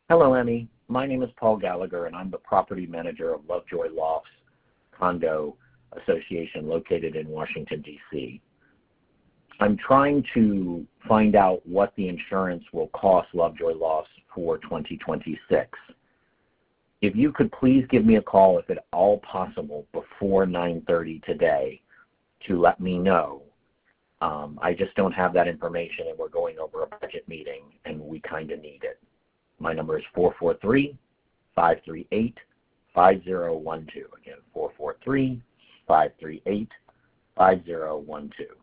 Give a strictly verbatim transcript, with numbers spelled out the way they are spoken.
Hello, Emmy. My name is Paul Gallagher, and I'm the property manager of Lovejoy Lofts Condo Association located in Washington, D C I'm trying to find out what the insurance will cost Lovejoy Lofts for twenty twenty-six. If you could please give me a call, if at all possible, before nine thirty today to let me know. Um, I just don't have that information, and we're going over a budget meeting, and we kind of need it. My number is four four three, five three eight, five zero one two. Again, four four three, five three eight, five zero one two.